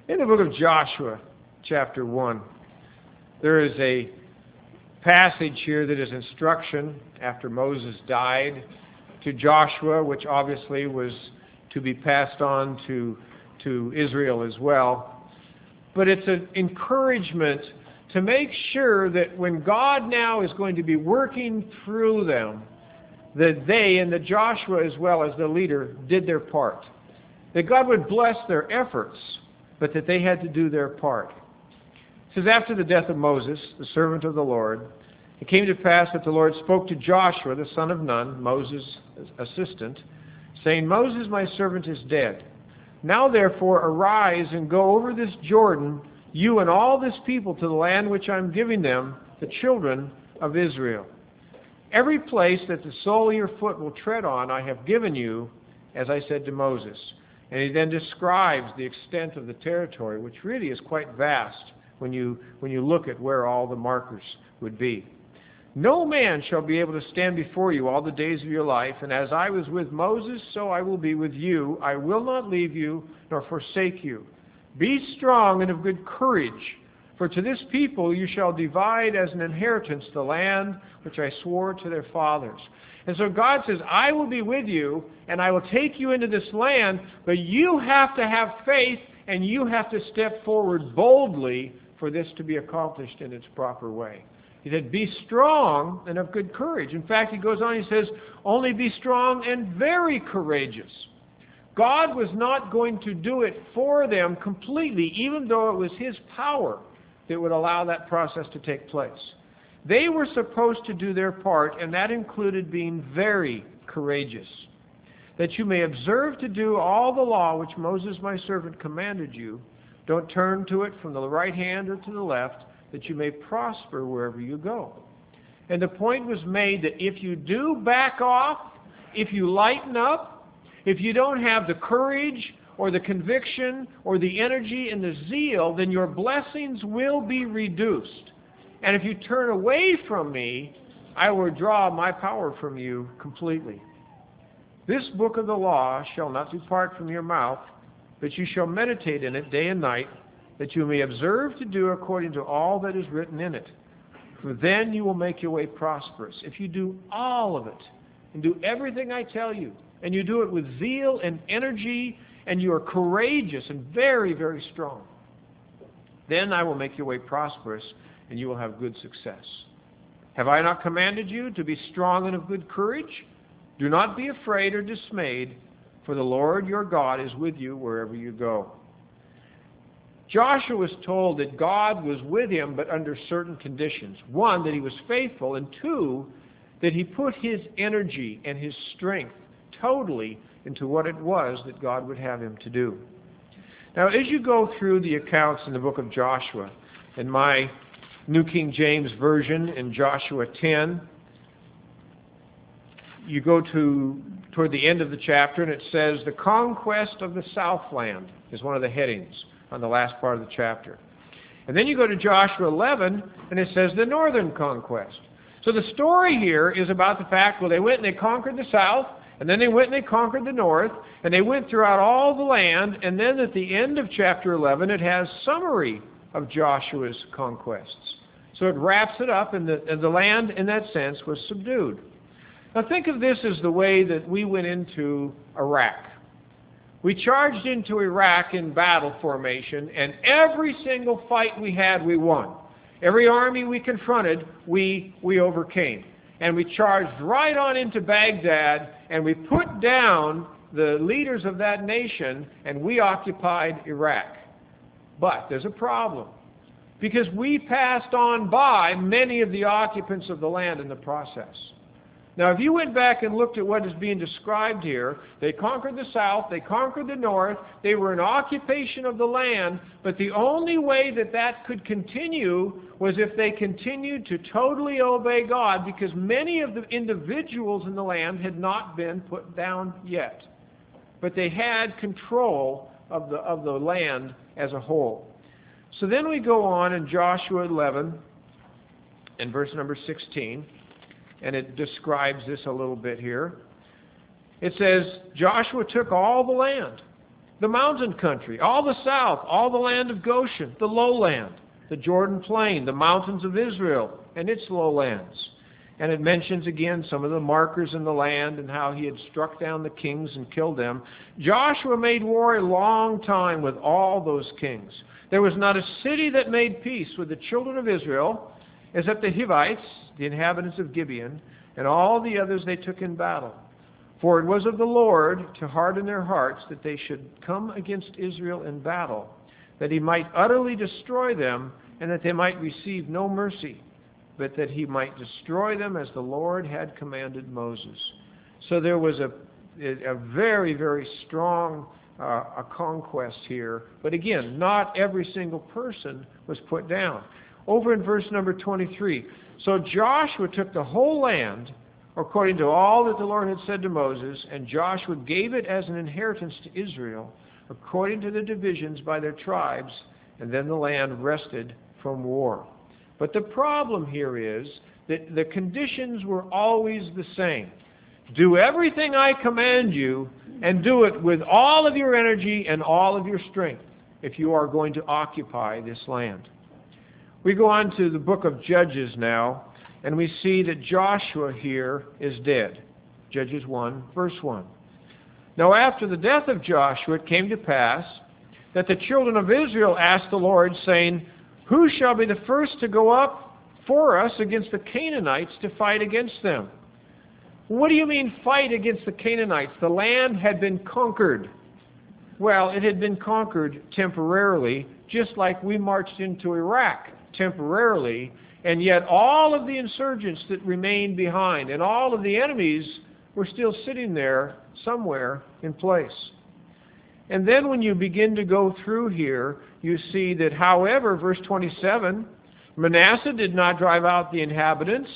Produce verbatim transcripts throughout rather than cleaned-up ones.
In the book of Joshua, chapter one, there is a passage here that is instruction after Moses died to Joshua, which obviously was to be passed on to, to Israel as well. But it's an encouragement to make sure that when God now is going to be working through them, that they, and that Joshua as well as the leader, did their part. That God would bless their efforts, but that they had to do their part. It says, after the death of Moses, the servant of the Lord, it came to pass that the Lord spoke to Joshua, the son of Nun, Moses' assistant, saying, Moses, my servant, is dead. Now therefore arise and go over this Jordan, you and all this people, to the land which I am giving them, the children of Israel. Every place that the sole of your foot will tread on, I have given you, as I said to Moses. And he then describes the extent of the territory, which really is quite vast when you, when you look at where all the markers would be. No man shall be able to stand before you all the days of your life, and as I was with Moses, so I will be with you. I will not leave you nor forsake you. Be strong and of good courage, for to this people you shall divide as an inheritance the land which I swore to their fathers. And so God says, I will be with you, and I will take you into this land, but you have to have faith, and you have to step forward boldly for this to be accomplished in its proper way. He said, be strong and of good courage. In fact, he goes on, he says, only be strong and very courageous. God was not going to do it for them completely, even though it was his power that would allow that process to take place. They were supposed to do their part, and that included being very courageous, that you may observe to do all the law which Moses my servant commanded you. Don't turn to it from the right hand or to the left, that you may prosper wherever you go. And the point was made that if you do back off, if you lighten up, if you don't have the courage or the conviction or the energy and the zeal, then your blessings will be reduced. And if you turn away from me, I will draw my power from you completely. This book of the law shall not depart from your mouth, but you shall meditate in it day and night, that you may observe to do according to all that is written in it. For then you will make your way prosperous. If you do all of it, and do everything I tell you, and you do it with zeal and energy, and you are courageous and very, very strong, then I will make your way prosperous, and you will have good success. Have I not commanded you to be strong and of good courage? Do not be afraid or dismayed, for the Lord your God is with you wherever you go. Joshua was told that God was with him, but under certain conditions. One, that he was faithful, and two, that he put his energy and his strength totally into what it was that God would have him to do. Now, as you go through the accounts in the book of Joshua, in my New King James Version, in Joshua ten, you go to toward the end of the chapter, and it says, the conquest of the Southland is one of the headings on the last part of the chapter. And then you go to Joshua eleven, and it says the northern conquest. So the story here is about the fact, well, they went and they conquered the south, and then they went and they conquered the north, and they went throughout all the land, and then at the end of chapter eleven, it has summary of Joshua's conquests. So it wraps it up, and the, and the land, in that sense, was subdued. Now think of this as the way that we went into Iraq. We charged into Iraq in battle formation, and every single fight we had, we won. Every army we confronted, we, we overcame. And we charged right on into Baghdad, and we put down the leaders of that nation, and we occupied Iraq. But there's a problem, because we passed on by many of the occupants of the land in the process. Now, if you went back and looked at what is being described here, they conquered the south, they conquered the north, they were in occupation of the land, but the only way that that could continue was if they continued to totally obey God, because many of the individuals in the land had not been put down yet. But they had control of the, of the land as a whole. So then we go on in Joshua eleven and verse number sixteen. And it describes this a little bit here. It says, Joshua took all the land, the mountain country, all the south, all the land of Goshen, the lowland, the Jordan plain, the mountains of Israel and its lowlands. And it mentions again some of the markers in the land and how he had struck down the kings and killed them. Joshua made war a long time with all those kings. There was not a city that made peace with the children of Israel, except the Hivites, the inhabitants of Gibeon, and all the others they took in battle. For it was of the Lord to harden their hearts that they should come against Israel in battle, that he might utterly destroy them, and that they might receive no mercy, but that he might destroy them as the Lord had commanded Moses. So there was a, a very, very strong uh, a conquest here. But again, not every single person was put down. Over in verse number twenty-three, so Joshua took the whole land according to all that the Lord had said to Moses, and Joshua gave it as an inheritance to Israel, according to the divisions by their tribes, and then the land rested from war. But the problem here is that the conditions were always the same. Do everything I command you, and do it with all of your energy and all of your strength, if you are going to occupy this land. We go on to the book of Judges now, and we see that Joshua here is dead. Judges one, verse one. Now after the death of Joshua, it came to pass that the children of Israel asked the Lord, saying, who shall be the first to go up for us against the Canaanites to fight against them? What do you mean fight against the Canaanites? The land had been conquered. Well, it had been conquered temporarily, just like we marched into Iraq temporarily, and yet all of the insurgents that remained behind and all of the enemies were still sitting there somewhere in place. And then when you begin to go through here, you see that, however, verse twenty-seven, Manasseh did not drive out the inhabitants.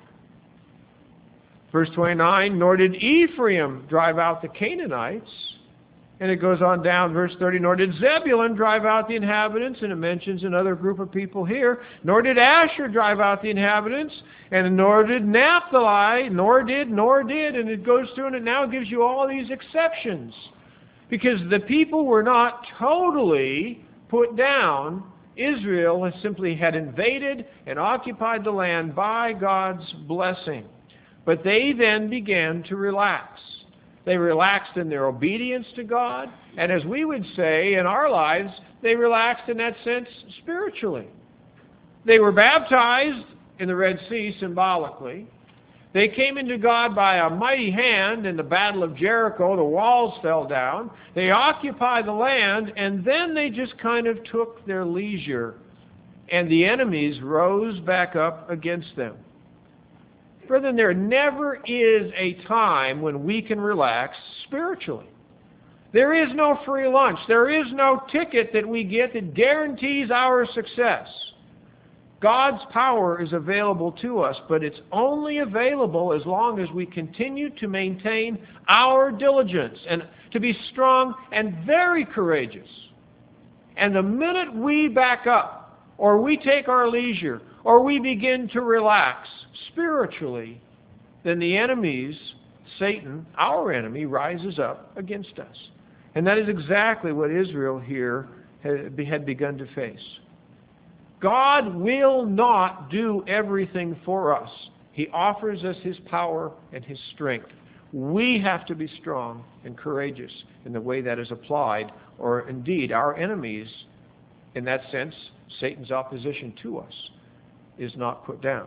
Verse twenty-nine, nor did Ephraim drive out the Canaanites. And it goes on down, verse thirty, nor did Zebulun drive out the inhabitants, and it mentions another group of people here. Nor did Asher drive out the inhabitants, and nor did Naphtali, nor did, nor did, and it goes through and it now gives you all these exceptions. Because the people were not totally put down. Israel simply had invaded and occupied the land by God's blessing. But they then began to relax. They relaxed in their obedience to God, and as we would say in our lives, they relaxed in that sense spiritually. They were baptized in the Red Sea symbolically. They came into God by a mighty hand in the Battle of Jericho. The walls fell down. They occupied the land, and then they just kind of took their leisure, and the enemies rose back up against them. Brethren, there never is a time when we can relax spiritually. There is no free lunch. There is no ticket that we get that guarantees our success. God's power is available to us, but it's only available as long as we continue to maintain our diligence and to be strong and very courageous. And the minute we back up, or we take our leisure, or we begin to relax spiritually, then the enemies, Satan, our enemy, rises up against us. And that is exactly what Israel here had begun to face. God will not do everything for us. He offers us His power and His strength. We have to be strong and courageous in the way that is applied, or indeed our enemies, in that sense, Satan's opposition to us, is not put down.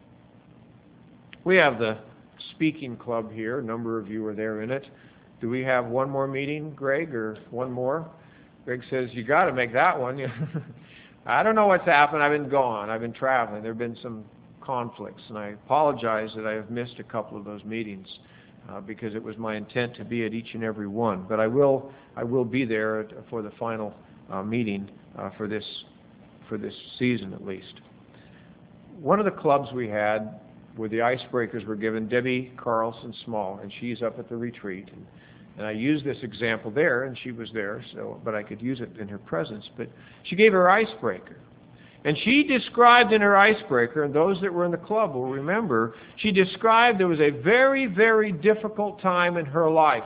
We have the speaking club here. A number of you are there in it. Do we have one more meeting, Greg, or one more? Greg says, you got to make that one. I don't know what's happened. I've been gone. I've been traveling. There have been some conflicts, and I apologize that I have missed a couple of those meetings uh, because it was my intent to be at each and every one. But I will, I will be there for the final uh, meeting uh, for this, for this season at least. One of the clubs we had where the icebreakers were given, Debbie Carlson Small, and she's up at the retreat. And, and I used this example there, and she was there, so but I could use it in her presence. But she gave her icebreaker. And she described in her icebreaker, and those that were in the club will remember, she described there was a very, very difficult time in her life.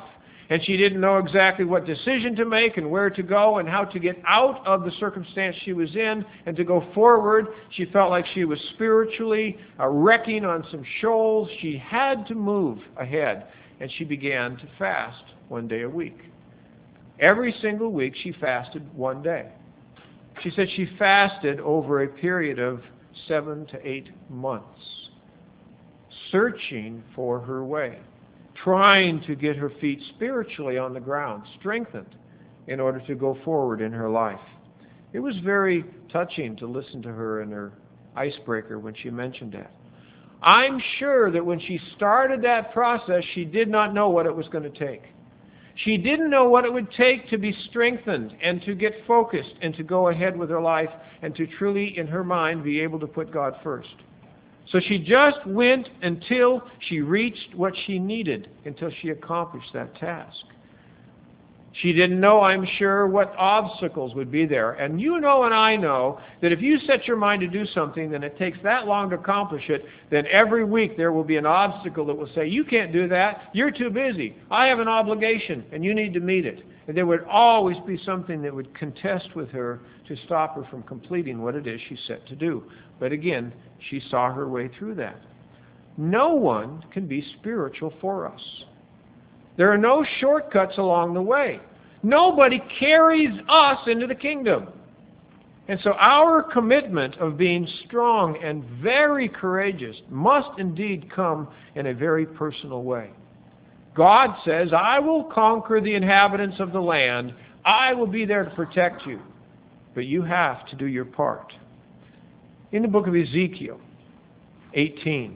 and she didn't know exactly what decision to make and where to go and how to get out of the circumstance she was in and to go forward. She felt like she was spiritually uh, wrecking on some shoals. She had to move ahead, and she began to fast one day a week. Every single week she fasted one day. She said she fasted over a period of seven to eight months, searching for her way, trying to get her feet spiritually on the ground, strengthened in order to go forward in her life. It was very touching to listen to her in her icebreaker when she mentioned that. I'm sure that when she started that process, she did not know what it was going to take. She didn't know what it would take to be strengthened and to get focused and to go ahead with her life and to truly, in her mind, be able to put God first. So she just went until she reached what she needed, until she accomplished that task. She didn't know, I'm sure, what obstacles would be there. And you know and I know that if you set your mind to do something and it takes that long to accomplish it, then every week there will be an obstacle that will say, you can't do that, you're too busy, I have an obligation, and you need to meet it. And there would always be something that would contest with her to stop her from completing what it is she set to do. But again, she saw her way through that. No one can be spiritual for us. There are no shortcuts along the way. Nobody carries us into the kingdom. And so our commitment of being strong and very courageous must indeed come in a very personal way. God says, I will conquer the inhabitants of the land. I will be there to protect you. But you have to do your part. In the book of Ezekiel, eighteen,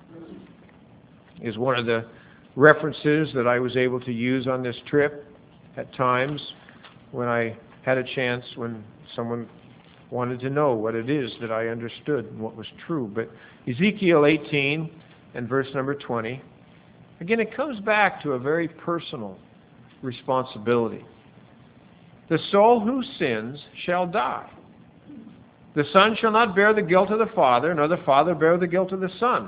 is one of the references that I was able to use on this trip at times when I had a chance, when someone wanted to know what it is that I understood and what was true. But Ezekiel eighteen and verse number twenty, again, it comes back to a very personal responsibility. The soul who sins shall die. The son shall not bear the guilt of the father, nor the father bear the guilt of the son.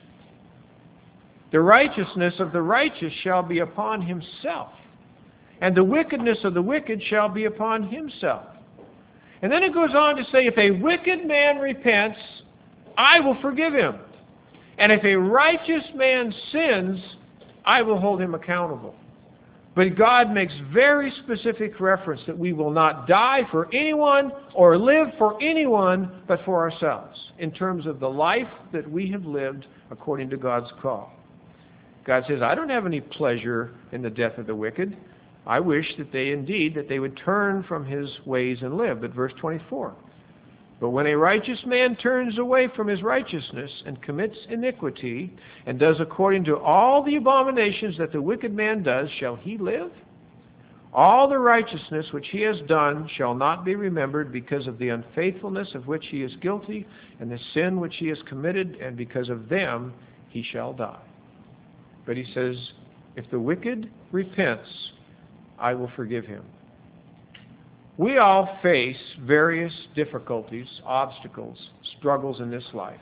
The righteousness of the righteous shall be upon himself, and the wickedness of the wicked shall be upon himself. And then it goes on to say, if a wicked man repents, I will forgive him. And if a righteous man sins, I will hold him accountable. But God makes very specific reference that we will not die for anyone or live for anyone but for ourselves, in terms of the life that we have lived according to God's call. God says, I don't have any pleasure in the death of the wicked. I wish that they indeed, that they would turn from his ways and live. But verse twenty-four, but when a righteous man turns away from his righteousness and commits iniquity and does according to all the abominations that the wicked man does, shall he live? All the righteousness which he has done shall not be remembered because of the unfaithfulness of which he is guilty and the sin which he has committed, and because of them he shall die. But he says, if the wicked repents, I will forgive him. We all face various difficulties, obstacles, struggles in this life.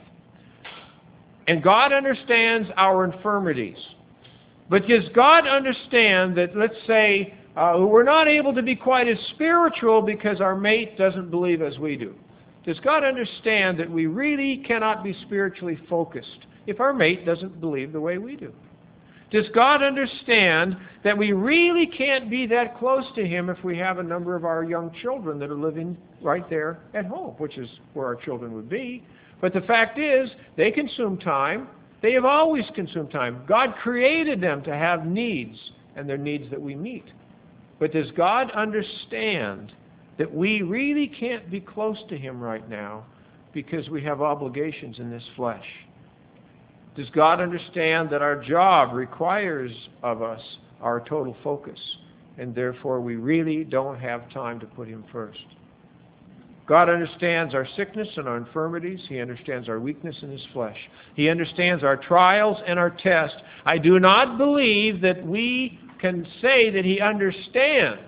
And God understands our infirmities. But does God understand that, let's say, uh, we're not able to be quite as spiritual because our mate doesn't believe as we do? Does God understand that we really cannot be spiritually focused if our mate doesn't believe the way we do? Does God understand that we really can't be that close to Him if we have a number of our young children that are living right there at home, which is where our children would be? But the fact is, they consume time. They have always consumed time. God created them to have needs, and they're needs that we meet. But does God understand that we really can't be close to Him right now because we have obligations in this flesh? Does God understand that our job requires of us our total focus, and therefore we really don't have time to put Him first? God understands our sickness and our infirmities. He understands our weakness in His flesh. He understands our trials and our tests. I do not believe that we can say that He understands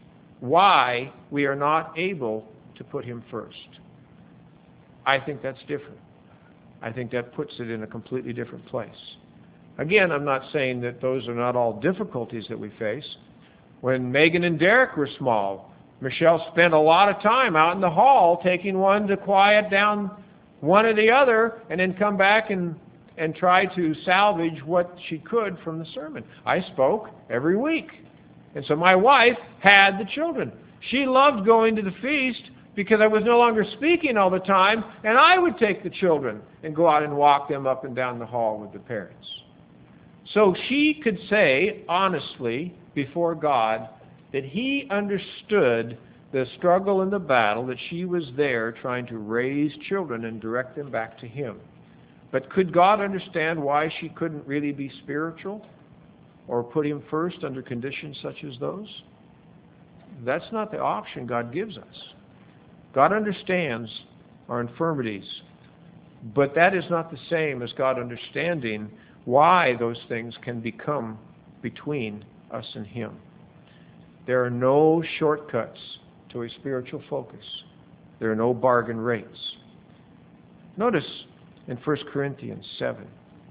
why we are not able to put Him first. I think that's different. I think that puts it in a completely different place. Again, I'm not saying that those are not all difficulties that we face. When Megan and Derek were small, Michelle spent a lot of time out in the hall taking one to quiet down one or the other, and then come back and, and try to salvage what she could from the sermon. I spoke every week. And so my wife had the children. She loved going to the feast because I was no longer speaking all the time, and I would take the children and go out and walk them up and down the hall with the parents. So she could say honestly before God that He understood the struggle and the battle, that she was there trying to raise children and direct them back to Him. But could God understand why she couldn't really be spiritual or put Him first under conditions such as those? That's not the option God gives us. God understands our infirmities, but that is not the same as God understanding why those things can become between us and Him. There are no shortcuts to a spiritual focus. There are no bargain rates. Notice in First Corinthians seven.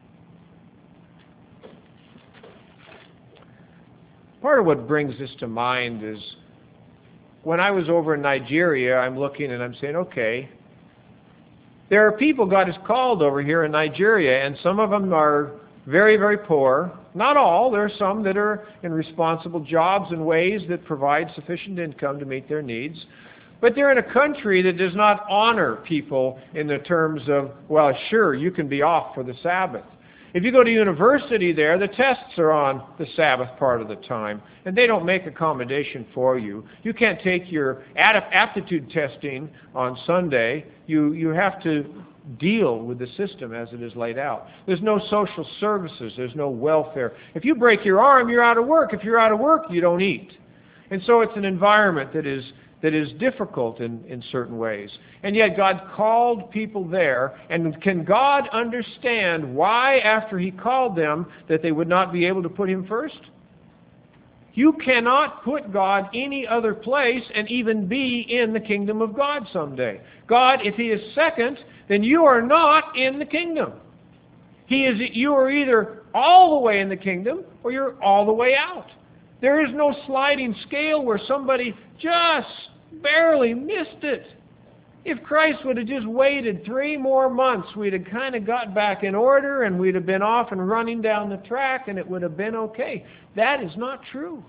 Part of what brings this to mind is when I was over in Nigeria, I'm looking and I'm saying, okay, there are people God has called over here in Nigeria, and some of them are very, very poor. Not all. There are some that are in responsible jobs and ways that provide sufficient income to meet their needs. But they're in a country that does not honor people in the terms of, well, sure, you can be off for the Sabbath. If you go to university there, the tests are on the Sabbath part of the time, and they don't make accommodation for you. You can't take your aptitude testing on Sunday. You, you have to deal with the system as it is laid out. There's no social services. There's no welfare. If you break your arm, you're out of work. If you're out of work, you don't eat. And so it's an environment that is that is difficult in, in certain ways. And yet God called people there. And can God understand why, after He called them, that they would not be able to put Him first? You cannot put God any other place and even be in the kingdom of God someday. God, if He is second, then you are not in the kingdom. He is. You are either all the way in the kingdom or you're all the way out. There is no sliding scale where somebody just barely missed it. If Christ would have just waited three more months, we'd have kind of got back in order and we'd have been off and running down the track and it would have been okay. That is not true.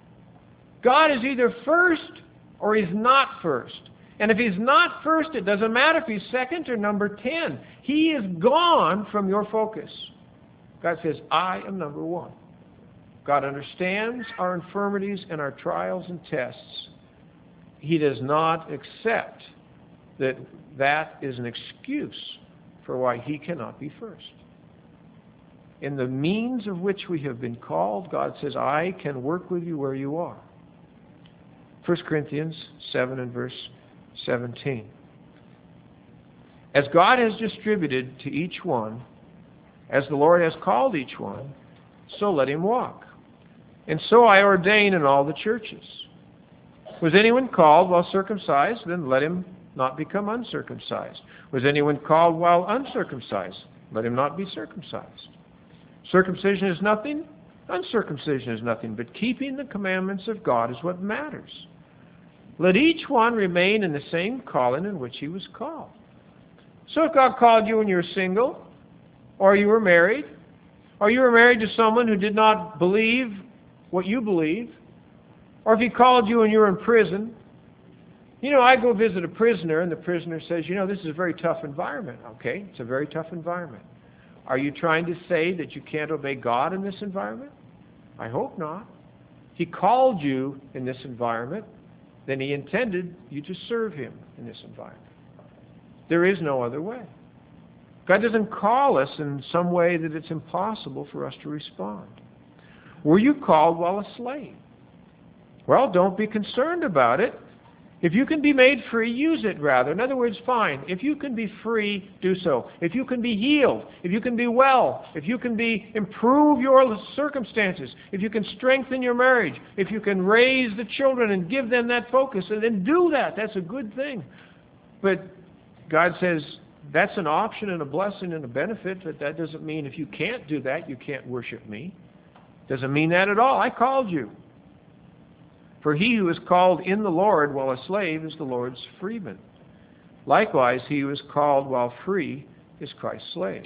God is either first or He's not first. And if He's not first, it doesn't matter if He's second or number ten. He is gone from your focus. God says, I am number one. God understands our infirmities and our trials and tests. He does not accept that that is an excuse for why He cannot be first. In the means of which we have been called, God says, I can work with you where you are. First Corinthians seven and verse seventeen. As God has distributed to each one, as the Lord has called each one, so let him walk. And so I ordain in all the churches. Was anyone called while circumcised? Then let him not become uncircumcised. Was anyone called while uncircumcised? Let him not be circumcised. Circumcision is nothing. Uncircumcision is nothing. But keeping the commandments of God is what matters. Let each one remain in the same calling in which he was called. So if God called you when you were single, or you were married, or you were married to someone who did not believe what you believe, or if He called you when you were in prison. You know, I go visit a prisoner, and the prisoner says, you know, this is a very tough environment. Okay, it's a very tough environment. Are you trying to say that you can't obey God in this environment? I hope not. He called you in this environment, then He intended you to serve Him in this environment. There is no other way. God doesn't call us in some way that it's impossible for us to respond. Were you called while a slave? Well, don't be concerned about it. If you can be made free, use it rather. In other words, fine. If you can be free, do so. If you can be healed, if you can be well, if you can be improve your circumstances, if you can strengthen your marriage, if you can raise the children and give them that focus, and then do that. That's a good thing. But God says, that's an option and a blessing and a benefit, but that doesn't mean if you can't do that, you can't worship me. Doesn't mean that at all. I called you. For he who is called in the Lord while a slave is the Lord's freeman. Likewise, he who is called while free is Christ's slave.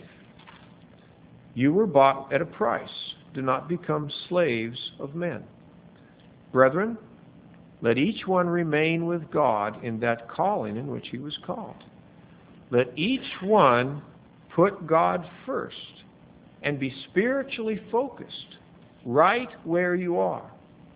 You were bought at a price. Do not become slaves of men. Brethren, let each one remain with God in that calling in which he was called. Let each one put God first and be spiritually focused right where you are.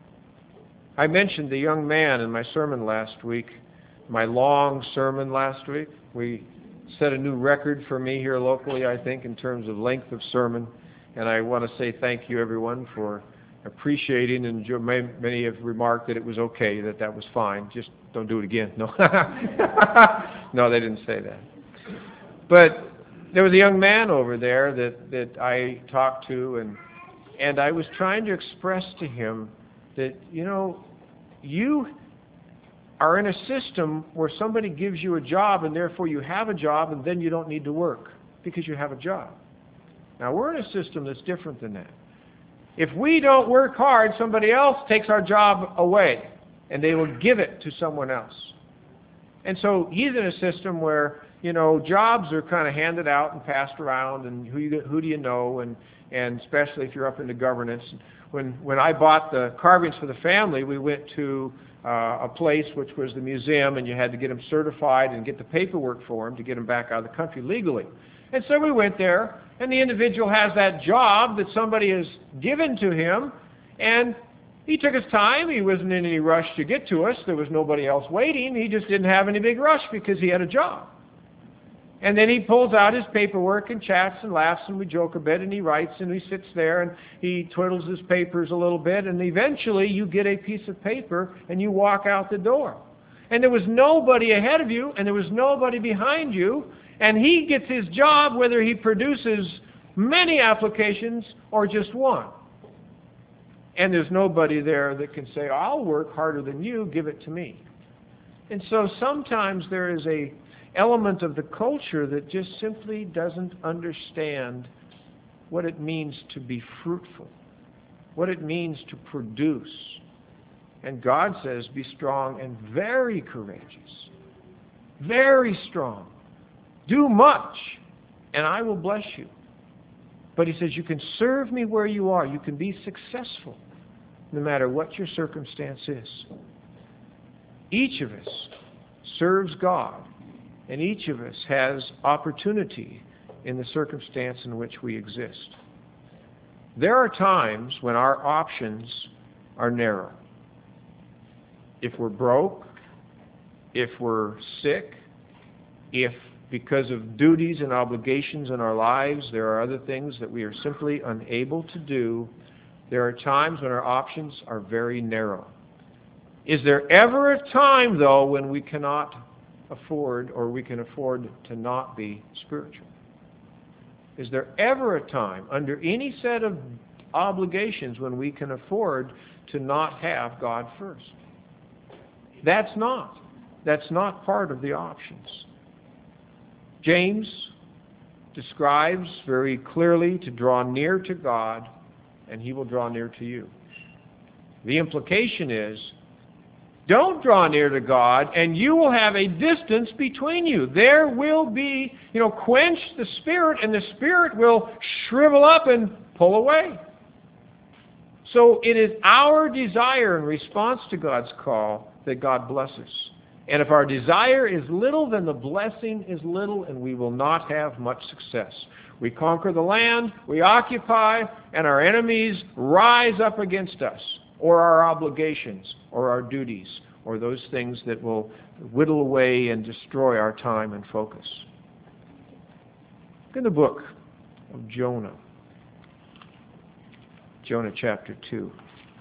I mentioned the young man in my sermon last week, my long sermon last week. We set a new record for me here locally, I think, in terms of length of sermon. And I want to say thank you, everyone, for appreciating, and many have remarked that it was okay, that that was fine. Just don't do it again. No, no, they didn't say that. But there was a young man over there that, that I talked to, and and I was trying to express to him that, you know, you are in a system where somebody gives you a job, and therefore you have a job, and then you don't need to work because you have a job. Now, we're in a system that's different than that. If we don't work hard, somebody else takes our job away, and they will give it to someone else. And so he's in a system where, you know, jobs are kind of handed out and passed around, and who you, who do you know, and and especially if you're up into governance. When when I bought the carvings for the family, we went to uh, a place which was the museum, and you had to get them certified and get the paperwork for them to get them back out of the country legally. And so we went there, and the individual has that job that somebody has given to him, and he took his time. He wasn't in any rush to get to us. There was nobody else waiting. He just didn't have any big rush because he had a job. And then he pulls out his paperwork and chats and laughs, and we joke a bit, and he writes, and he sits there, and he twiddles his papers a little bit, and eventually you get a piece of paper, and you walk out the door. And there was nobody ahead of you, and there was nobody behind you, and he gets his job whether he produces many applications or just one. And there's nobody there that can say, I'll work harder than you, give it to me. And so sometimes there is a element of the culture that just simply doesn't understand what it means to be fruitful, what it means to produce. And God says, be strong and very courageous, very strong. Do much, and I will bless you. But he says, you can serve me where you are. You can be successful no matter what your circumstance is. Each of us serves God, and each of us has opportunity in the circumstance in which we exist. There are times when our options are narrow. If we're broke, if we're sick, if because of duties and obligations in our lives there are other things that we are simply unable to do, there are times when our options are very narrow. Is there ever a time, though, when we cannot afford, or we can afford to not be spiritual? Is there ever a time, under any set of obligations, when we can afford to not have God first? That's not. That's not part of the options. James describes very clearly to draw near to God, and He will draw near to you. The implication is, don't draw near to God, and you will have a distance between you. There will be, you know, quench the Spirit, and the Spirit will shrivel up and pull away. So it is our desire in response to God's call that God blesses. And if our desire is little, then the blessing is little, and we will not have much success. We conquer the land, we occupy, and our enemies rise up against us, or our obligations, or our duties, or those things that will whittle away and destroy our time and focus. Look in the book of Jonah. Jonah chapter two.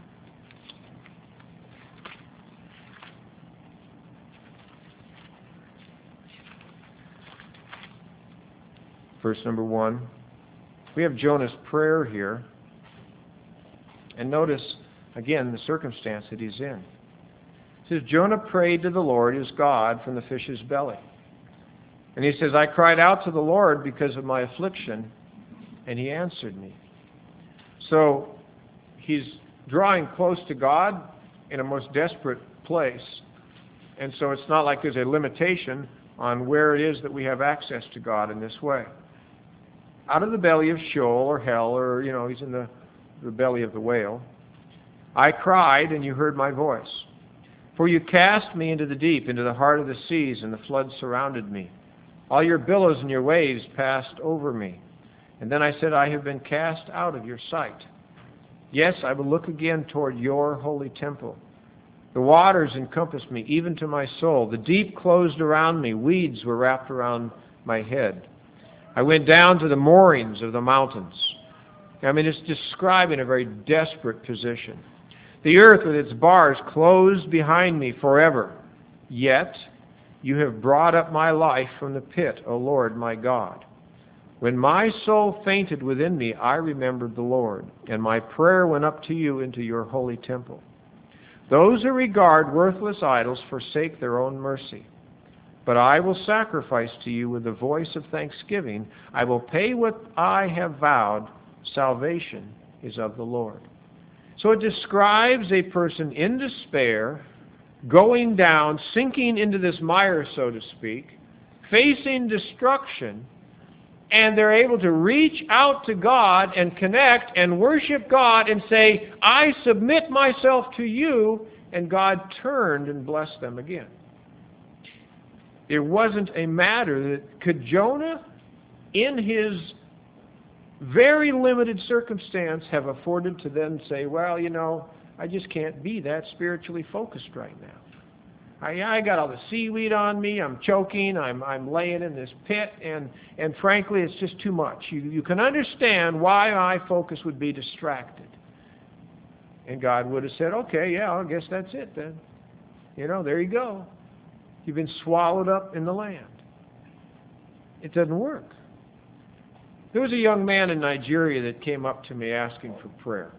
Verse number one. We have Jonah's prayer here. And notice, again, the circumstance that he's in. It says, Jonah prayed to the Lord his God from the fish's belly. And he says, I cried out to the Lord because of my affliction, and he answered me. So he's drawing close to God in a most desperate place. And so it's not like there's a limitation on where it is that we have access to God in this way. Out of the belly of Sheol or hell, or, you know, he's in the, the belly of the whale, I cried, and you heard my voice. For you cast me into the deep, into the heart of the seas, and the flood surrounded me. All your billows and your waves passed over me. And then I said, I have been cast out of your sight. Yes, I will look again toward your holy temple. The waters encompassed me, even to my soul. The deep closed around me. Weeds were wrapped around my head. I went down to the moorings of the mountains. I mean, it's describing a very desperate position. The earth with its bars closed behind me forever. Yet you have brought up my life from the pit, O Lord my God. When my soul fainted within me, I remembered the Lord, and my prayer went up to you into your holy temple. Those who regard worthless idols forsake their own mercy. But I will sacrifice to you with the voice of thanksgiving. I will pay what I have vowed. Salvation is of the Lord. So it describes a person in despair, going down, sinking into this mire, so to speak, facing destruction, and they're able to reach out to God and connect and worship God and say, I submit myself to you, and God turned and blessed them again. It wasn't a matter that could Jonah, in his very limited circumstance, have afforded to then say, well, you know, I just can't be that spiritually focused right now. I, I got all the seaweed on me, I'm choking, I'm, I'm laying in this pit, and, and frankly, it's just too much. You, you can understand why my focus would be distracted. And God would have said, okay, yeah, I guess that's it then. You know, there you go. You've been swallowed up in the land. It doesn't work. There was a young man in Nigeria that came up to me asking for prayer.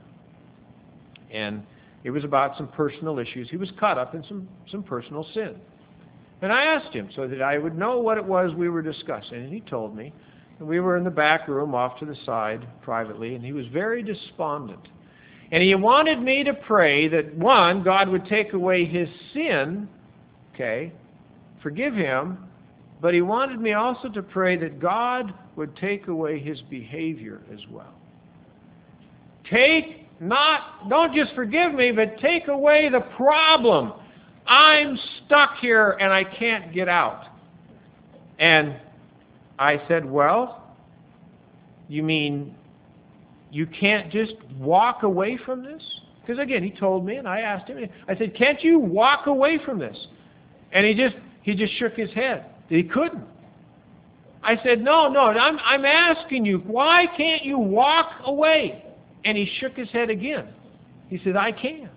And it was about some personal issues. He was caught up in some, some personal sin. And I asked him so that I would know what it was we were discussing. And he told me. And we were in the back room off to the side privately, and he was very despondent. And he wanted me to pray that, one, God would take away his sin, okay, forgive him, but he wanted me also to pray that God would take away his behavior as well. Take Not, don't just forgive me, but take away the problem. I'm stuck here and I can't get out. And I said, well, you mean you can't just walk away from this? Because again, he told me, and I asked him, I said, can't you walk away from this? And he just he just shook his head. He couldn't. I said, no, no, I'm I'm asking you, why can't you walk away? And he shook his head again. He said, I can't.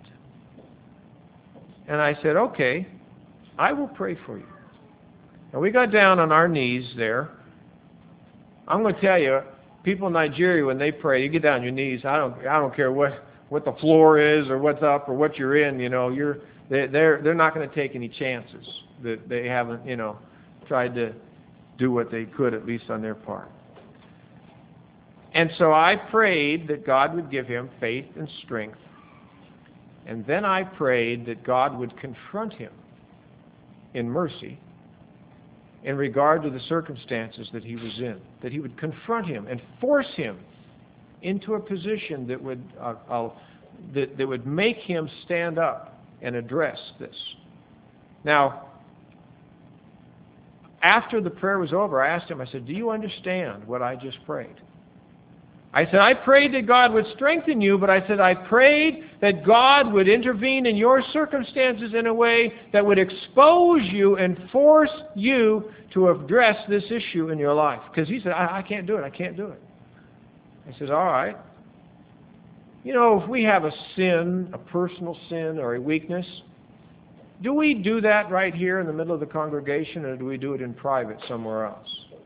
And I said, okay, I will pray for you. And we got down on our knees there. I'm going to tell you, people in Nigeria, when they pray, you get down on your knees. I don't I don't care what, what the floor is or what's up or what you're in, you know, you're they they're they're not going to take any chances that they haven't, you know, tried to do what they could, at least on their part. And so I prayed that God would give him faith and strength. And then I prayed that God would confront him in mercy in regard to the circumstances that he was in. That he would confront him and force him into a position that would uh, uh, that, that would make him stand up and address this. Now, after the prayer was over, I asked him, I said, do you understand what I just prayed? I said, I prayed that God would strengthen you, but I said, I prayed that God would intervene in your circumstances in a way that would expose you and force you to address this issue in your life. Because he said, I, I can't do it, I can't do it. I said, all right. You know, if we have a sin, a personal sin or a weakness, do we do that right here in the middle of the congregation, or do we do it in private somewhere else?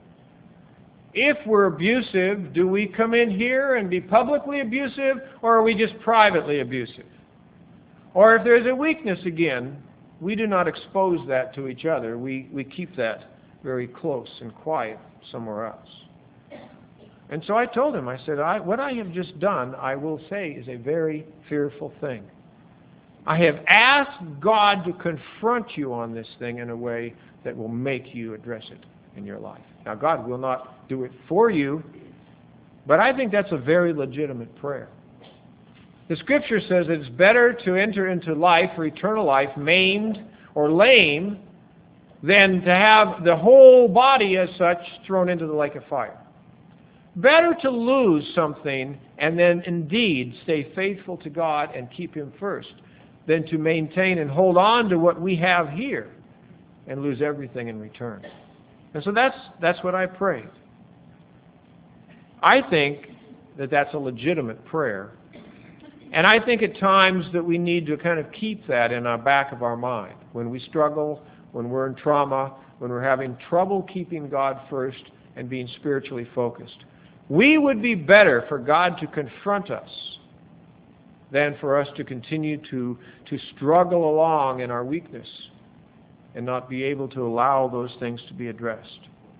If we're abusive, do we come in here and be publicly abusive, or are we just privately abusive? Or if there's a weakness again, we do not expose that to each other. We, we keep that very close and quiet somewhere else. And so I told him, I said, I, what I have just done, I will say, is a very fearful thing. I have asked God to confront you on this thing in a way that will make you address it in your life. Now, God will not do it for you, but I think that's a very legitimate prayer. The Scripture says it's better to enter into life, or eternal life, maimed or lame, than to have the whole body as such thrown into the lake of fire. Better to lose something and then indeed stay faithful to God and keep Him first than to maintain and hold on to what we have here and lose everything in return. And so that's that's what I prayed. I think that that's a legitimate prayer. And I think at times that we need to kind of keep that in our back of our mind. When we struggle, when we're in trauma, when we're having trouble keeping God first and being spiritually focused. We would be better for God to confront us than for us to continue to, to struggle along in our weakness and not be able to allow those things to be addressed.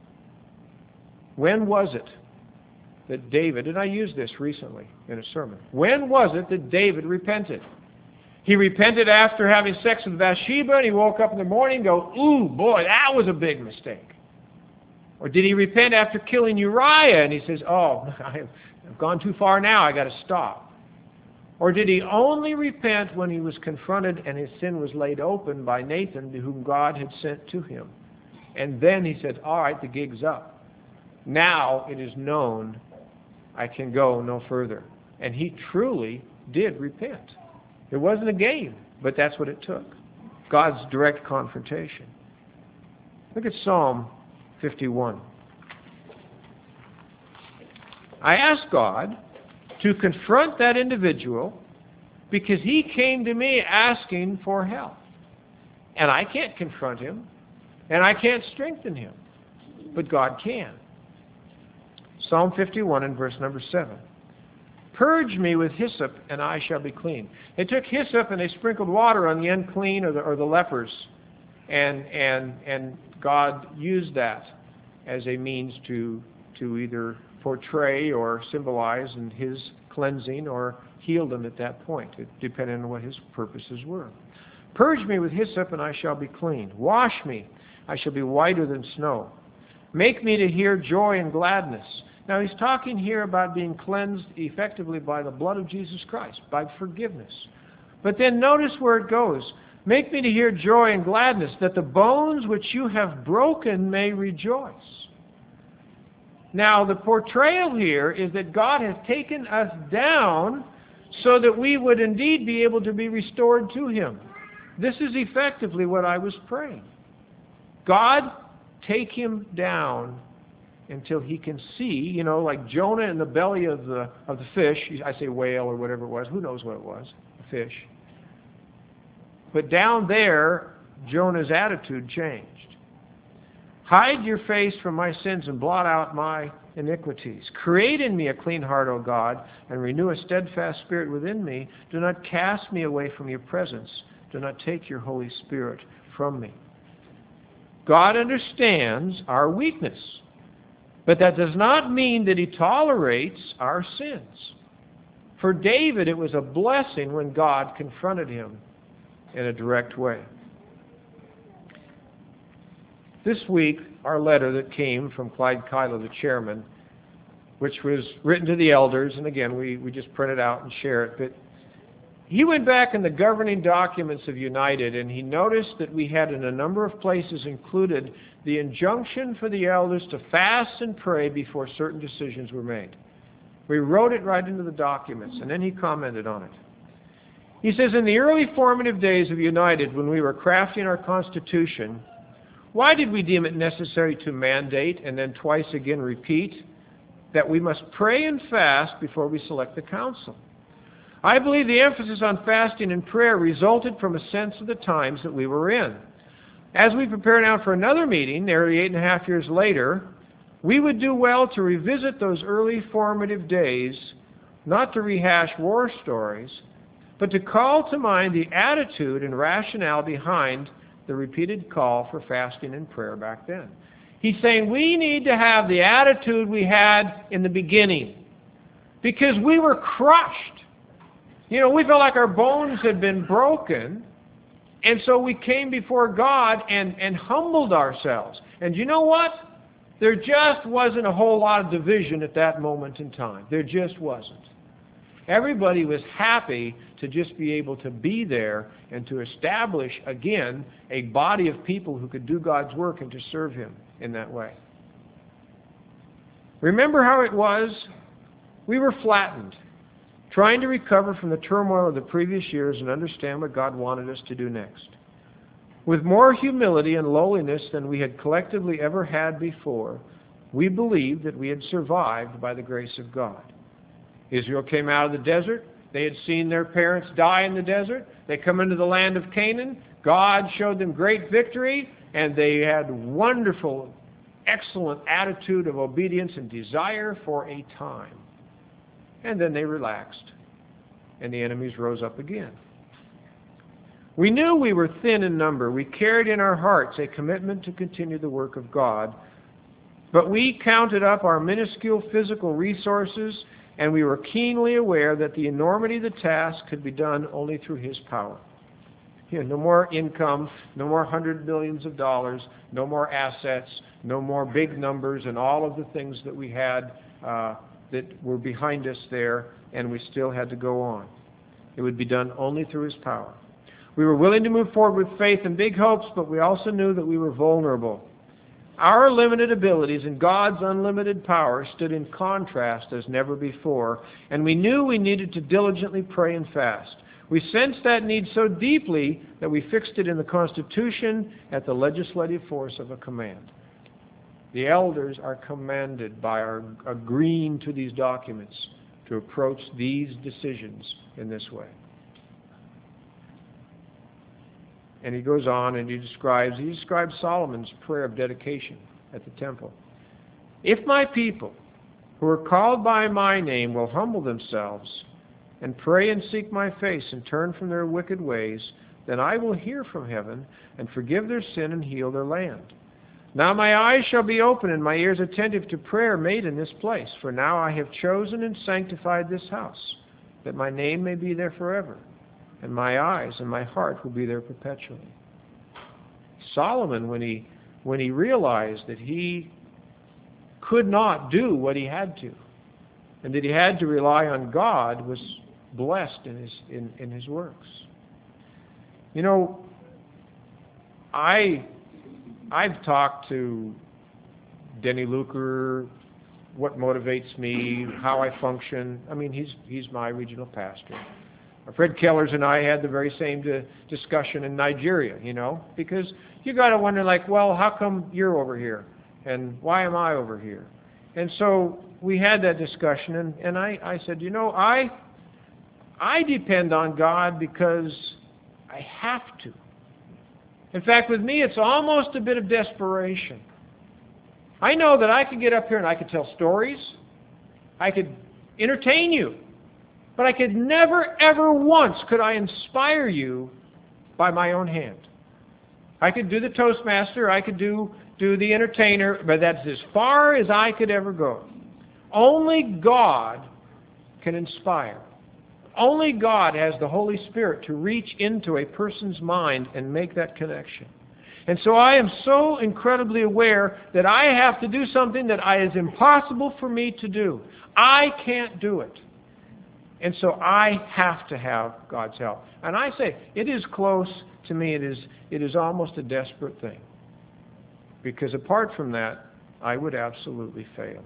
When was it that David, and I used this recently in a sermon, when was it that David repented? He repented after having sex with Bathsheba, and he woke up in the morning and go, ooh, boy, that was a big mistake. Or did he repent after killing Uriah, and he says, oh, I've gone too far now, I got to stop. Or did he only repent when he was confronted and his sin was laid open by Nathan, whom God had sent to him? And then he said, all right, the gig's up. Now it is known I can go no further. And he truly did repent. It wasn't a game, but that's what it took. God's direct confrontation. Look at Psalm fifty-one. I asked God to confront that individual because he came to me asking for help. And I can't confront him, and I can't strengthen him, but God can. Psalm fifty-one and verse number seven. Purge me with hyssop, and I shall be clean. They took hyssop and they sprinkled water on the unclean or the, or the lepers, and and and God used that as a means to to either portray or symbolize in His cleansing or heal them at that point, depending on what His purposes were. Purge me with hyssop, and I shall be clean. Wash me, I shall be whiter than snow. Make me to hear joy and gladness. Now he's talking here about being cleansed effectively by the blood of Jesus Christ, by forgiveness. But then notice where it goes. Make me to hear joy and gladness, that the bones which you have broken may rejoice. Now the portrayal here is that God has taken us down so that we would indeed be able to be restored to Him. This is effectively what I was praying. God, take him down until he can see, you know, like Jonah in the belly of the of the fish. I say whale or whatever it was. Who knows what it was? A fish. But down there, Jonah's attitude changed. Hide your face from my sins and blot out my iniquities. Create in me a clean heart, O God, and renew a steadfast spirit within me. Do not cast me away from your presence. Do not take your Holy Spirit from me. God understands our weakness, but that does not mean that He tolerates our sins. For David, it was a blessing when God confronted him in a direct way. This week, our letter that came from Clyde Kyla, the chairman, which was written to the elders, and again, we, we just print it out and share it, but he went back in the governing documents of United, and he noticed that we had in a number of places included the injunction for the elders to fast and pray before certain decisions were made. We wrote it right into the documents, and then he commented on it. He says, in the early formative days of United, when we were crafting our Constitution, why did we deem it necessary to mandate and then twice again repeat that we must pray and fast before we select the council? I believe the emphasis on fasting and prayer resulted from a sense of the times that we were in. As we prepare now for another meeting, nearly eight and a half years later, we would do well to revisit those early formative days, not to rehash war stories, but to call to mind the attitude and rationale behind the repeated call for fasting and prayer back then. He's saying we need to have the attitude we had in the beginning, because we were crushed. You know, we felt like our bones had been broken, and so we came before God and, and humbled ourselves. And you know what? There just wasn't a whole lot of division at that moment in time. There just wasn't. Everybody was happy to just be able to be there and to establish again a body of people who could do God's work and to serve Him in that way. Remember how it was? We were flattened, trying to recover from the turmoil of the previous years and understand what God wanted us to do next. With more humility and lowliness than we had collectively ever had before, we believed that we had survived by the grace of God. Israel came out of the desert. They had seen their parents die in the desert. They come into the land of Canaan. God showed them great victory, and they had wonderful, excellent attitude of obedience and desire for a time. And then they relaxed, and the enemies rose up again. We knew we were thin in number. We carried in our hearts a commitment to continue the work of God. But we counted up our minuscule physical resources, and we were keenly aware that the enormity of the task could be done only through His power. You know, no more income, no more hundred millions of dollars, no more assets, no more big numbers and all of the things that we had uh, that were behind us there, and we still had to go on. It would be done only through His power. We were willing to move forward with faith and big hopes, but we also knew that we were vulnerable. Our limited abilities and God's unlimited power stood in contrast as never before, and we knew we needed to diligently pray and fast. We sensed that need so deeply that we fixed it in the Constitution at the legislative force of a command. The elders are commanded by our agreeing to these documents to approach these decisions in this way. And he goes on and he describes, he describes Solomon's prayer of dedication at the temple. If my people, who are called by my name, will humble themselves and pray and seek my face and turn from their wicked ways, then I will hear from heaven and forgive their sin and heal their land. Now my eyes shall be open and my ears attentive to prayer made in this place. For now I have chosen and sanctified this house, that my name may be there forever. And my eyes and my heart will be there perpetually. Solomon, when he when he realized that he could not do what he had to, and that he had to rely on God, was blessed in his in, in his works. You know, I I've talked to Denny Luker, what motivates me, how I function. I mean, he's he's my regional pastor. Fred Kellers and I had the very same discussion in Nigeria, you know, because you got to wonder, like, well, how come you're over here? And why am I over here? And so we had that discussion, and, and I, I said, you know, I, I depend on God because I have to. In fact, with me, it's almost a bit of desperation. I know that I could get up here and I could tell stories. I could entertain you. But I could never, ever once could I inspire you by my own hand. I could do the Toastmaster, I could do, do the entertainer, but that's as far as I could ever go. Only God can inspire. Only God has the Holy Spirit to reach into a person's mind and make that connection. And so I am so incredibly aware that I have to do something that is impossible for me to do. I can't do it. And so I have to have God's help. And I say, it is close to me. It is, it is almost a desperate thing. Because apart from that, I would absolutely fail.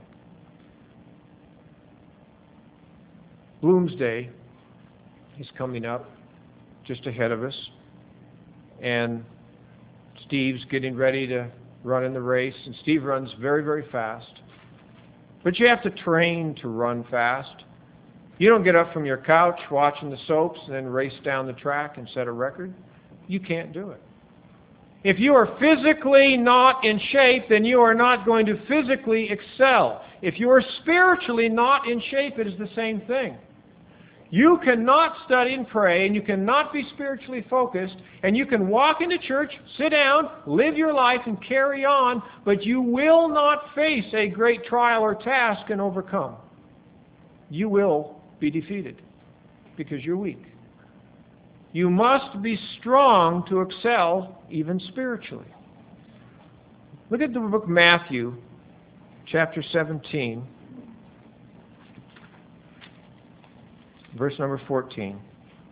Bloomsday is coming up just ahead of us. And Steve's getting ready to run in the race. And Steve runs very, very fast. But you have to train to run fast. You don't get up from your couch watching the soaps and then race down the track and set a record. You can't do it. If you are physically not in shape, then you are not going to physically excel. If you are spiritually not in shape, it is the same thing. You cannot study and pray, and you cannot be spiritually focused, and you can walk into church, sit down, live your life, and carry on, but you will not face a great trial or task and overcome. You will be defeated because you're weak. You must be strong to excel even spiritually. Look at the book of Matthew, chapter seventeen. Verse number fourteen.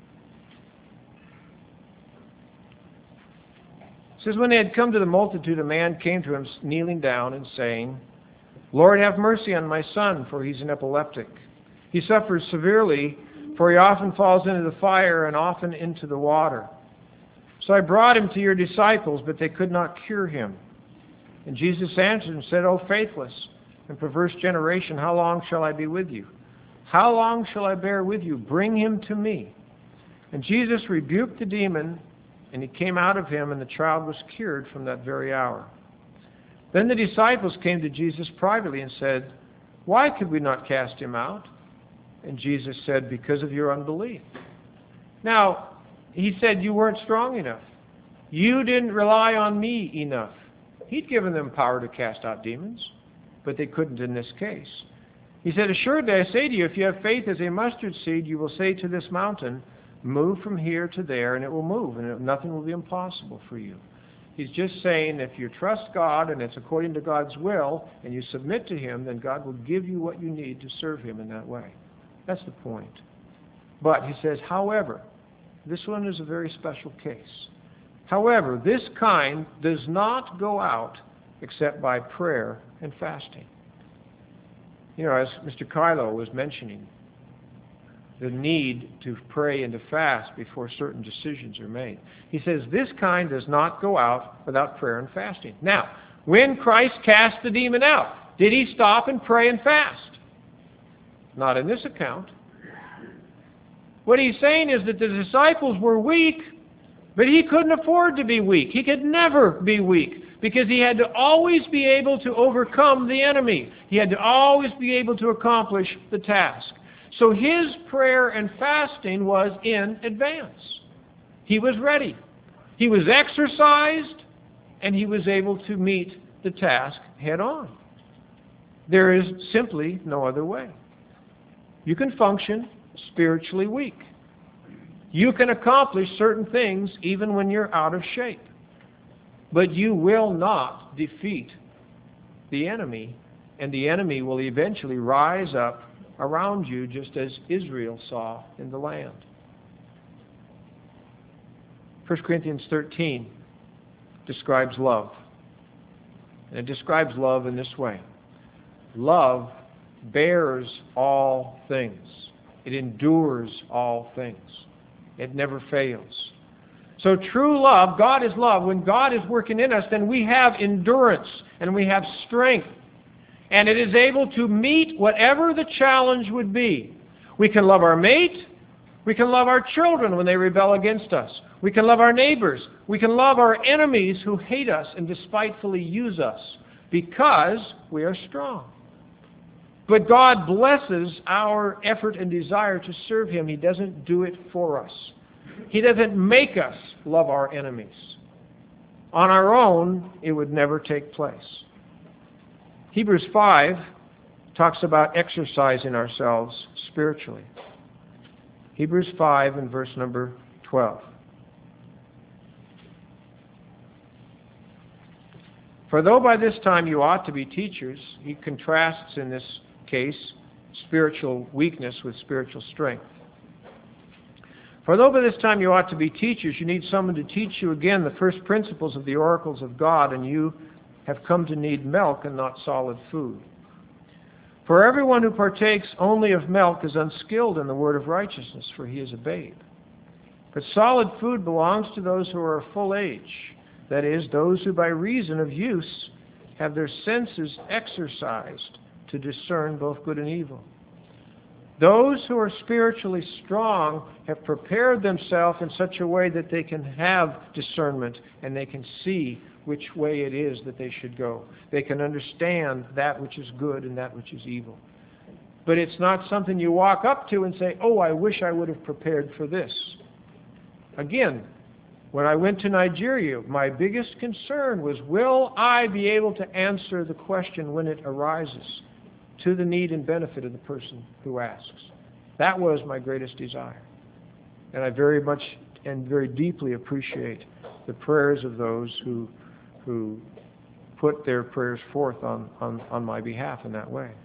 It says, when they had come to the multitude, a man came to him kneeling down and saying, Lord, have mercy on my son, for he's an epileptic. He suffers severely, for he often falls into the fire and often into the water. So I brought him to your disciples, but they could not cure him. And Jesus answered and said, O faithless and perverse generation, how long shall I be with you? How long shall I bear with you? Bring him to me. And Jesus rebuked the demon, and he came out of him, and the child was cured from that very hour. Then the disciples came to Jesus privately and said, Why could we not cast him out? And Jesus said, Because of your unbelief. Now, he said you weren't strong enough. You didn't rely on me enough. He'd given them power to cast out demons, but they couldn't in this case. He said, Assuredly, I say to you, if you have faith as a mustard seed, you will say to this mountain, Move from here to there, and it will move, and nothing will be impossible for you. He's just saying if you trust God, and it's according to God's will, and you submit to Him, then God will give you what you need to serve Him in that way. That's the point. But he says, however, this one is a very special case. However, this kind does not go out except by prayer and fasting. You know, as Mister Kylo was mentioning, the need to pray and to fast before certain decisions are made. He says this kind does not go out without prayer and fasting. Now, when Christ cast the demon out, did He stop and pray and fast? Not in this account. What He's saying is that the disciples were weak, but He couldn't afford to be weak. He could never be weak, because He had to always be able to overcome the enemy. He had to always be able to accomplish the task. So His prayer and fasting was in advance. He was ready. He was exercised, and He was able to meet the task head on. There is simply no other way. You can function spiritually weak. You can accomplish certain things even when you're out of shape. But you will not defeat the enemy, and the enemy will eventually rise up around you, just as Israel saw in the land. First Corinthians thirteen describes love. And it describes love in this way. Love bears all things. It endures all things. It never fails. So true love, God is love. When God is working in us, then we have endurance and we have strength. And it is able to meet whatever the challenge would be. We can love our mate. We can love our children when they rebel against us. We can love our neighbors. We can love our enemies who hate us and despitefully use us because we are strong. But God blesses our effort and desire to serve Him. He doesn't do it for us. He doesn't make us love our enemies. On our own, it would never take place. Hebrews five talks about exercising ourselves spiritually. Hebrews five and verse number twelve. For though by this time you ought to be teachers, he contrasts in this case spiritual weakness with spiritual strength. For though by this time you ought to be teachers, you need someone to teach you again the first principles of the oracles of God, and you have come to need milk and not solid food. For everyone who partakes only of milk is unskilled in the word of righteousness, for he is a babe. But solid food belongs to those who are of full age, that is, those who by reason of use have their senses exercised to discern both good and evil. Those who are spiritually strong have prepared themselves in such a way that they can have discernment and they can see which way it is that they should go. They can understand that which is good and that which is evil. but it's not something you walk up to and say, oh, I wish I would have prepared for this. Again, when I went to Nigeria, my biggest concern was, will I be able to answer the question when it arises to the need and benefit of the person who asks? That was my greatest desire. And I very much and very deeply appreciate the prayers of those who who put their prayers forth on, on, on my behalf in that way.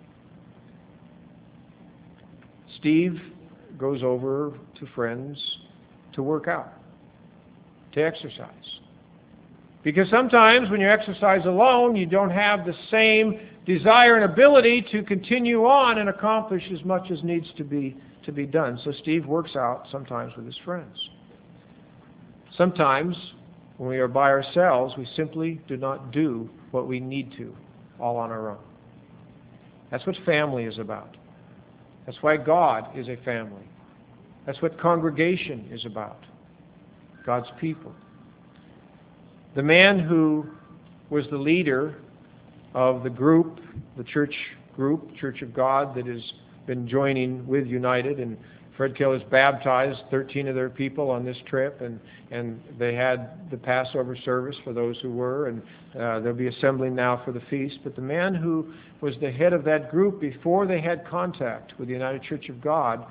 Steve goes over to friends to work out, to exercise. Because sometimes when you exercise alone, you don't have the same desire and ability to continue on and accomplish as much as needs to be to be done. So Steve works out sometimes with his friends. Sometimes when we are by ourselves, we simply do not do what we need to all on our own. That's what family is about. That's why God is a family. That's what congregation is about. God's people. The man who was the leader of the group, the church group, Church of God, that has been joining with United, and Fred Keller's baptized thirteen of their people on this trip, and, and they had the Passover service for those who were, and uh, they'll be assembling now for the feast. But the man who was the head of that group before they had contact with the United Church of God,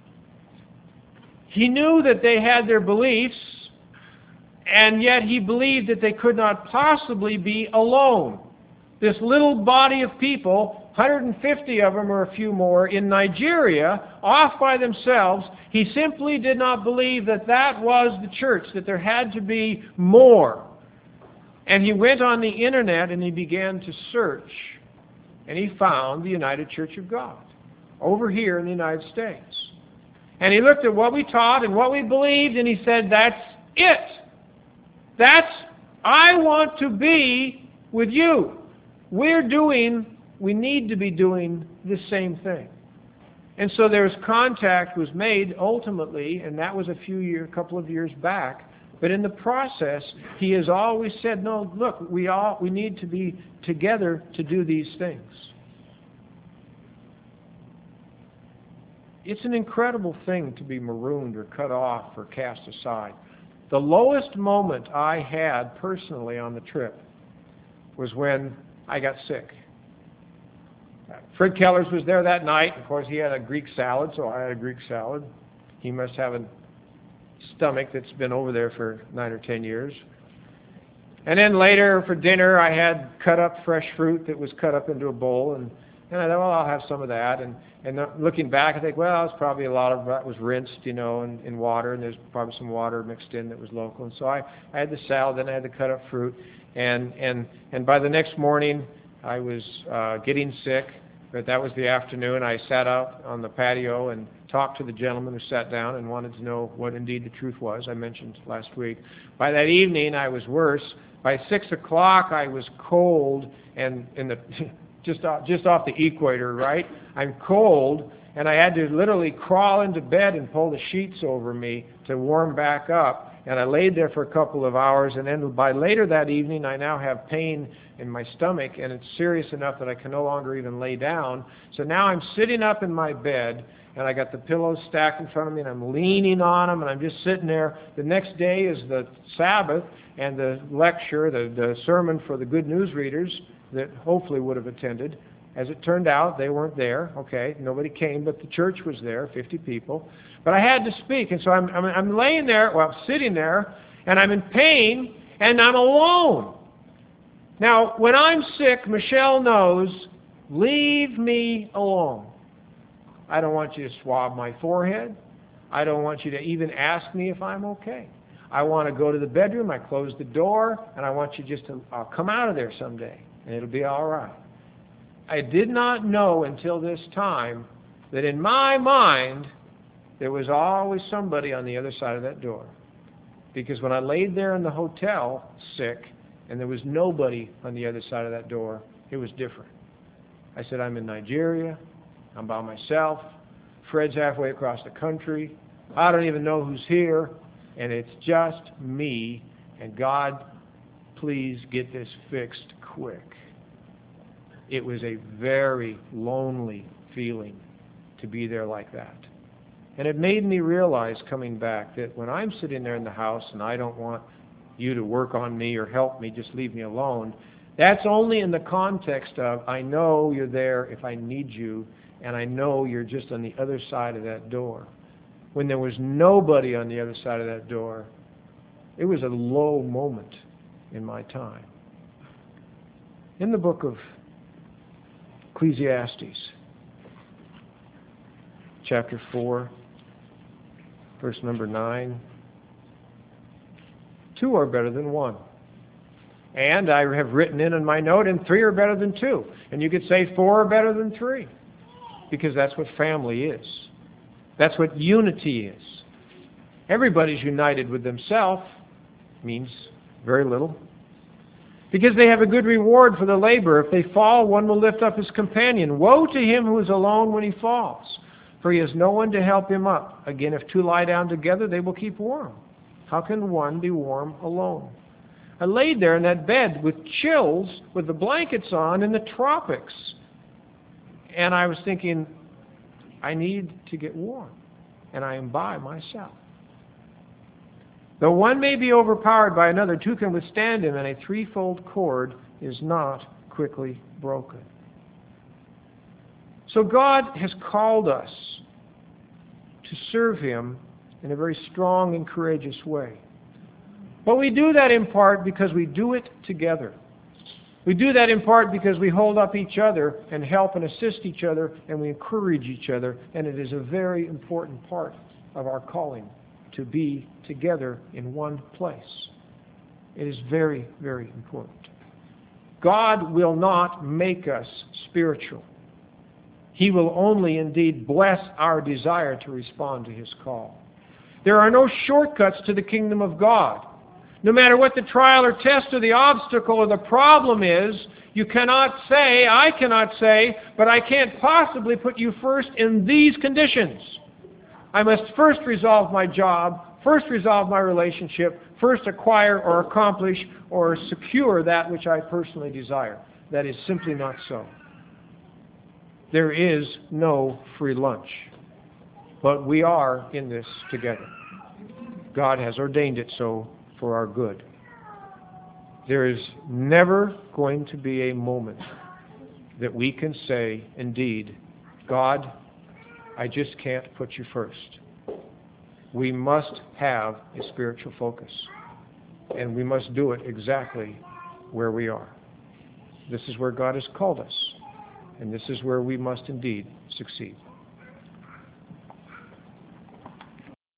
he knew that they had their beliefs, and yet he believed that they could not possibly be alone. This little body of people, one hundred fifty of them or a few more, in Nigeria, off by themselves, he simply did not believe that that was the church, that there had to be more. And he went on the internet and he began to search, and he found the United Church of God over here in the United States. And he looked at what we taught and what we believed, and he said, that's it. That's, I want to be with you. We're doing, we need to be doing the same thing. And so there's contact was made ultimately, and that was a few years, a couple of years back. But in the process, he has always said, no, look, we all, we need to be together to do these things. It's an incredible thing to be marooned or cut off or cast aside. The lowest moment I had personally on the trip was when I got sick. Fred Kellers was there that night. Of course, he had a Greek salad, so I had a Greek salad. He must have a stomach that's been over there for nine or ten years. And then later for dinner, I had cut up fresh fruit that was cut up into a bowl, and, and I thought, well, I'll have some of that. And, and looking back, I think, well, it's probably a lot of that was rinsed, you know, in, in water, and there's probably some water mixed in that was local. And so I, I had the salad, then I had the cut up fruit. And, and, and by the next morning, I was uh, getting sick, but that was the afternoon. I sat out on the patio and talked to the gentleman who sat down and wanted to know what indeed the truth was, I mentioned last week. By that evening, I was worse. By six o'clock, I was cold and in the just off, just off the equator, right? I'm cold, and I had to literally crawl into bed and pull the sheets over me to warm back up. And I laid there for a couple of hours, and then by later that evening, I now have pain in my stomach, and it's serious enough that I can no longer even lay down. So now I'm sitting up in my bed, and I got the pillows stacked in front of me, and I'm leaning on them, and I'm just sitting there. The next day is the Sabbath, and the lecture, the, the sermon for the Good News readers that hopefully would have attended. As it turned out, they weren't there. Okay, nobody came, but the church was there, fifty people. But I had to speak, and so I'm, I'm, I'm laying there, well, I'm sitting there, and I'm in pain, and I'm alone. Now, when I'm sick, Michelle knows, leave me alone. I don't want you to swab my forehead. I don't want you to even ask me if I'm okay. I want to go to the bedroom, I close the door, and I want you just to, I'll come out of there someday, and it'll be all right. I did not know until this time that in my mind, there was always somebody on the other side of that door. Because when I laid there in the hotel, sick, and there was nobody on the other side of that door, it was different. I said, I'm in Nigeria, I'm by myself, Fred's halfway across the country, I don't even know who's here, and it's just me, and God, please get this fixed quick. It was a very lonely feeling to be there like that. And it made me realize coming back that when I'm sitting there in the house and I don't want you to work on me or help me, just leave me alone, that's only in the context of I know you're there if I need you, and I know you're just on the other side of that door. When there was nobody on the other side of that door, it was a low moment in my time. In the book of Ecclesiastes, chapter four, verse number nine, two are better than one. And I have written in in my note, and three are better than two. And you could say four are better than three, because that's what family is. That's what unity is. Everybody's united with themselves, means very little. Because they have a good reward for the labor. If they fall, one will lift up his companion. Woe to him who is alone when he falls, for he has no one to help him up. Again, if two lie down together, they will keep warm. How can one be warm alone? I laid there in that bed with chills, with the blankets on in the tropics. And I was thinking, I need to get warm. And I am by myself. Though one may be overpowered by another, two can withstand him, and a threefold cord is not quickly broken. So God has called us to serve Him in a very strong and courageous way. But we do that in part because we do it together. We do that in part because we hold up each other and help and assist each other, and we encourage each other, and it is a very important part of our calling to be together in one place. It is very, very important. God will not make us spiritual. He will only indeed bless our desire to respond to His call. There are no shortcuts to the kingdom of God. No matter what the trial or test or the obstacle or the problem is, you cannot say, I cannot say, but I can't possibly put you first in these conditions. I must first resolve my job, first resolve my relationship, first acquire or accomplish or secure that which I personally desire. That is simply not so. There is no free lunch, but we are in this together. God has ordained it so for our good. There is never going to be a moment that we can say, indeed, God, I just can't put you first. We must have a spiritual focus, and we must do it exactly where we are. This is where God has called us, and this is where we must indeed succeed.